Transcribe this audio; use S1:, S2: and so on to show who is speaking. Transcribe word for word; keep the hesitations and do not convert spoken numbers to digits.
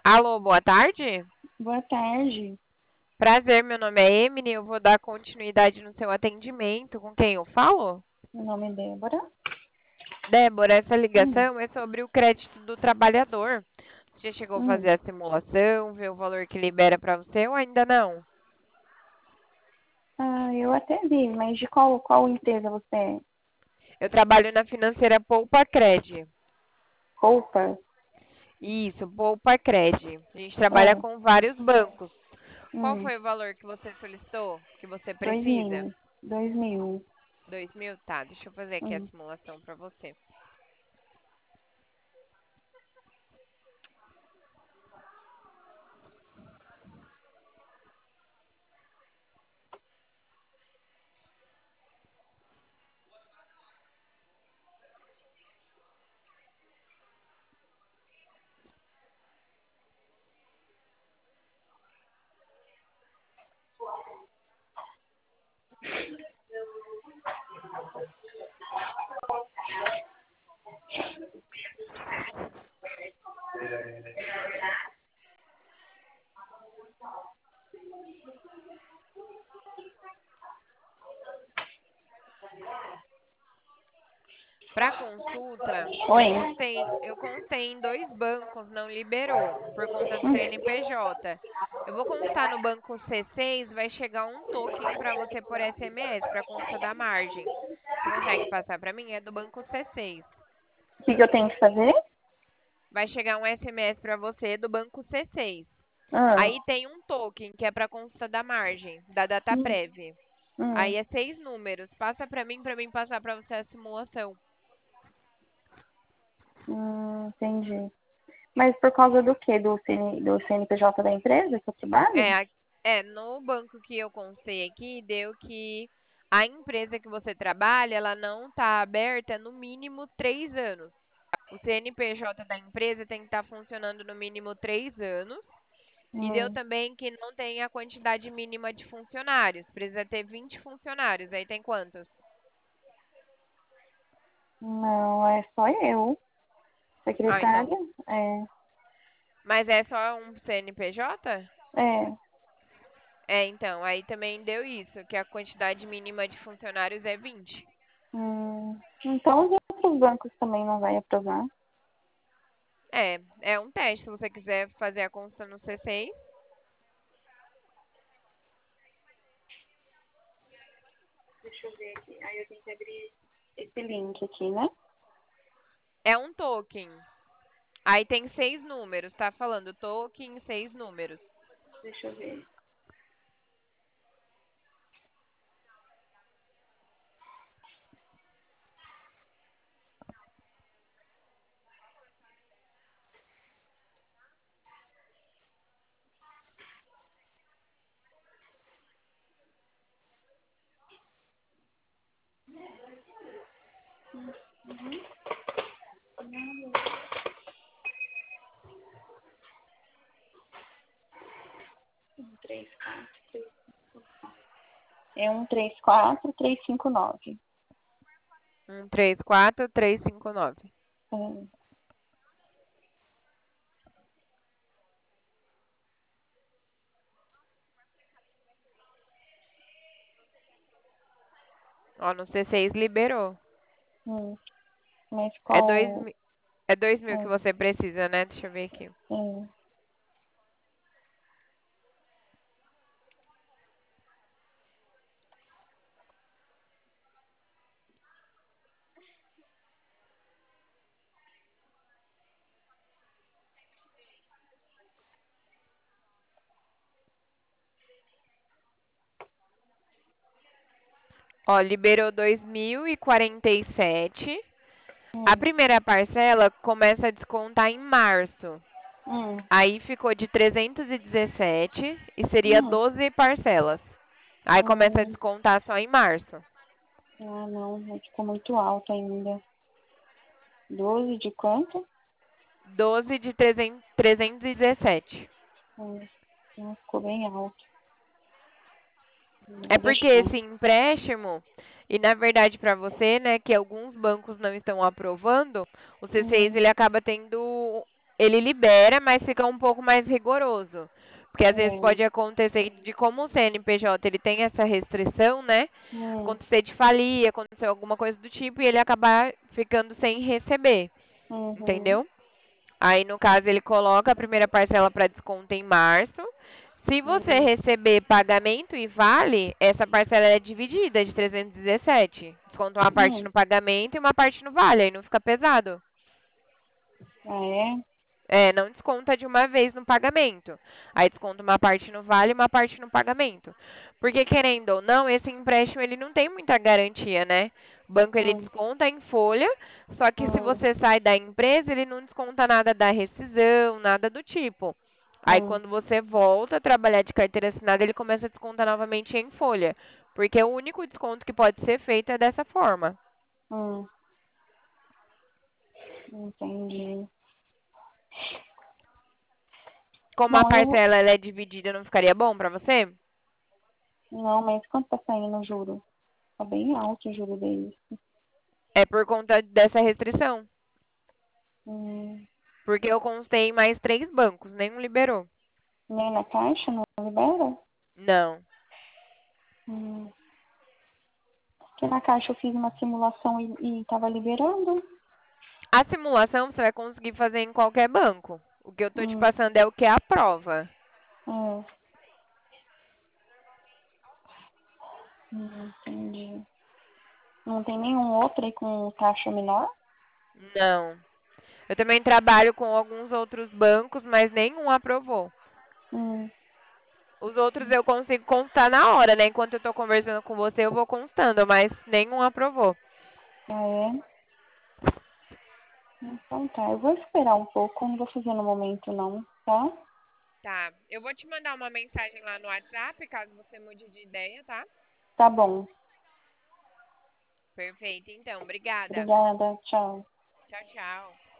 S1: Alô, boa tarde.
S2: Boa tarde.
S1: Prazer, meu nome é Emily. Eu vou dar continuidade no seu atendimento. Com quem eu falo?
S2: Meu nome é Débora.
S1: Débora, essa
S2: Hum,
S1: ligação é sobre o crédito do trabalhador. Você já chegou a fazer
S2: hum.
S1: a simulação, ver o valor que libera para você ou ainda não?
S2: Ah, eu até vi, mas de qual, qual empresa você é?
S1: Eu trabalho na financeira Poupa Cred.
S2: Roupas?
S1: Isso, Poupa Cred. A gente trabalha
S2: Ah,
S1: com vários bancos. Qual
S2: hum,
S1: foi o valor que você solicitou, que você
S2: dois
S1: precisa?
S2: mil. Dois mil.
S1: Dois mil? Tá, deixa eu fazer aqui a
S2: Hum.
S1: simulação para você. Para consulta, eu
S2: Oi?
S1: constei, eu constei em dois bancos, não liberou, por conta do
S2: Hum.
S1: C N P J. Eu vou constar no banco C seis, vai chegar um token para você por S M S, para consta da margem. Você consegue passar para mim? É do banco C seis.
S2: O que, que eu tenho que fazer?
S1: Vai chegar um S M S para você do banco C seis.
S2: Ah,
S1: Aí tem um token que é para consta da margem, da
S2: hum,
S1: Dataprev. Aí
S2: hum,
S1: é seis números. Passa para mim, para mim passar para você a simulação.
S2: hum, entendi. Mas por causa do quê? Do, C N, do C N P J da empresa que eu trabalho?
S1: É, a- é, no banco que eu constei aqui, deu que a empresa que você trabalha, ela não está aberta no mínimo três anos. O C N P J da empresa tem que estar funcionando no mínimo três anos. E deu
S2: Hum,
S1: também que não tem a quantidade mínima de funcionários. Precisa ter vinte funcionários. Aí tem quantos?
S2: não, é só eu.
S1: Ah, então.
S2: Secretária? É,
S1: Mas é só um C N P J?
S2: é.
S1: É, então. Aí também deu isso, que a quantidade mínima de funcionários é vinte.
S2: Hum, então os outros bancos também não vai aprovar.
S1: É, é um teste. Se você quiser fazer a consulta no C seis,
S2: Deixa eu ver aqui. Aí eu tenho que abrir esse link aqui, né?
S1: é um token. Aí tem seis números, tá falando token, seis números.
S2: Deixa eu ver. Um, três, quatro, três. É um, três, quatro, três, cinco, nove.
S1: Um, três, quatro, três, cinco, nove.
S2: É.
S1: Ó, no C seis liberou.
S2: Hum, mas
S1: É dois,
S2: qual.
S1: mi- é dois mil que
S2: É,
S1: você precisa, né? Deixa eu ver aqui.
S2: é.
S1: Ó, liberou dois mil e quarenta e sete. A
S2: Hum,
S1: primeira parcela começa a descontar em março.
S2: hum,
S1: Aí ficou de trezentos e dezessete e seria
S2: hum,
S1: doze parcelas. Aí começa a
S2: hum.
S1: descontar só em março.
S2: Ah, não, mas ficou muito alto ainda. Doze de quanto?
S1: doze de trezentos trezentos e dezessete.
S2: Hum, não, ficou bem alto. Não
S1: É
S2: vou
S1: porque
S2: deixar.
S1: esse empréstimo, e na verdade para você, né, que alguns bancos não estão aprovando, o C seis
S2: Hum,
S1: ele acaba tendo ele libera, mas fica um pouco mais rigoroso. Porque às vezes
S2: É.
S1: pode acontecer de como o C N P J ele tem essa restrição, né?
S2: Hum,
S1: Acontecer de falir, acontecer alguma coisa do tipo e ele acabar ficando sem receber,
S2: uhum,
S1: entendeu? Aí no caso ele coloca a primeira parcela para desconto em março. Se você
S2: uhum,
S1: receber pagamento e vale, essa parcela é dividida de trezentos e dezessete. Desconta uma parte
S2: hum.
S1: no pagamento e uma parte no vale, aí não fica pesado.
S2: Ah, é?
S1: É, não desconta de uma vez no pagamento. Aí desconta uma parte no vale e uma parte no pagamento. Porque querendo ou não, esse empréstimo ele não tem muita garantia, né? O banco ele
S2: Hum,
S1: desconta em folha, só que se
S2: hum,
S1: você sai da empresa, ele não desconta nada da rescisão, nada do tipo. Aí
S2: hum,
S1: quando você volta a trabalhar de carteira assinada, ele começa a descontar novamente em folha. Porque o único desconto que pode ser feito é dessa forma.
S2: hum. Entendi.
S1: Como a
S2: Bom, eu.
S1: parcela ela é dividida, não ficaria bom pra você?
S2: Não, mas quanto tá saindo o juro? Tá bem alto o juro deles.
S1: É por conta dessa restrição.
S2: Hum,
S1: Porque eu constei em mais três bancos, nenhum liberou.
S2: nem na caixa não libera?
S1: Não.
S2: Hum. Porque na caixa eu fiz uma simulação e, e tava liberando.
S1: A simulação você vai conseguir fazer em qualquer banco. O que eu tô te
S2: Hum,
S1: passando é o que é a prova.
S2: é. Hum, entendi. Não tem nenhum outro aí com taxa menor?
S1: Não. Eu também trabalho com alguns outros bancos, mas nenhum aprovou.
S2: Hum,
S1: Os outros eu consigo constar na hora, né? Enquanto eu tô conversando com você, eu vou constando, mas nenhum aprovou.
S2: ah, é? Então tá, eu vou esperar um pouco, não vou fazer no momento não, tá?
S1: Tá. Eu vou te mandar uma mensagem lá no WhatsApp, caso você mude de ideia, tá?
S2: Tá bom.
S1: Perfeito, então. Obrigada.
S2: Obrigada, tchau.
S1: Tchau, tchau.